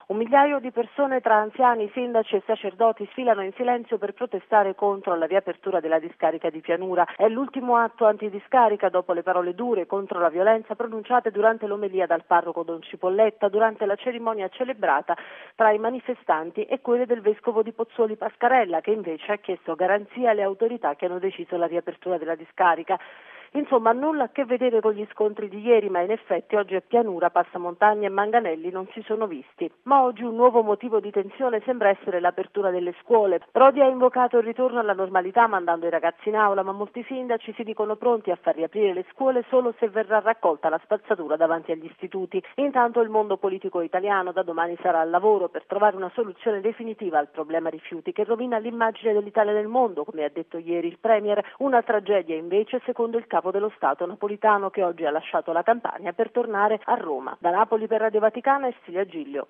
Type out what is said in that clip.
Un migliaio di persone tra anziani, sindaci e sacerdoti sfilano in silenzio per protestare contro la riapertura della discarica di Pianura. È l'ultimo atto antidiscarica dopo le parole dure contro la violenza pronunciate durante l'omelia dal parroco Don Cipolletta durante la cerimonia celebrata tra i manifestanti e quelle del vescovo di Pozzuoli Pascarella, che invece ha chiesto garanzia alle autorità che hanno deciso la riapertura della discarica. Insomma, nulla a che vedere con gli scontri di ieri, ma in effetti oggi a Pianura, Passamontagna e Manganelli non si sono visti. Ma oggi un nuovo motivo di tensione sembra essere l'apertura delle scuole. Prodi ha invocato il ritorno alla normalità mandando i ragazzi in aula, ma molti sindaci si dicono pronti a far riaprire le scuole solo se verrà raccolta la spazzatura davanti agli istituti. Intanto il mondo politico italiano da domani sarà al lavoro per trovare una soluzione definitiva al problema rifiuti che rovina l'immagine dell'Italia nel mondo, come ha detto ieri il Premier. Una tragedia invece secondo il capo dello Stato Napolitano, che oggi ha lasciato la Campania per tornare a Roma. Da Napoli per Radio Vaticana, Estilia Giglio.